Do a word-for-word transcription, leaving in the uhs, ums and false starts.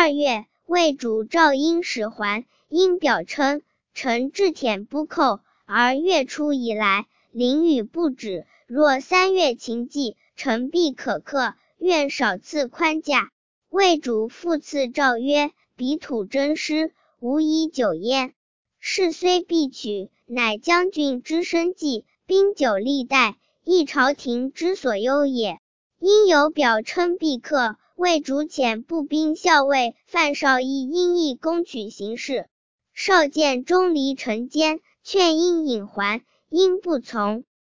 二月，魏主赵婴使还，因表称臣治舔不寇，而月初以来，淋雨不止。若三月晴霁，臣必可克，愿少赐宽价。魏主复赐诏曰：彼土真师，无以久焉。事虽必取，乃将军之生计，宾酒历代，亦朝廷之所忧也。因有表称必克，魏主遣步兵校尉范绍义因议攻取形势。绍见钟离臣奸，劝因引还，因不从。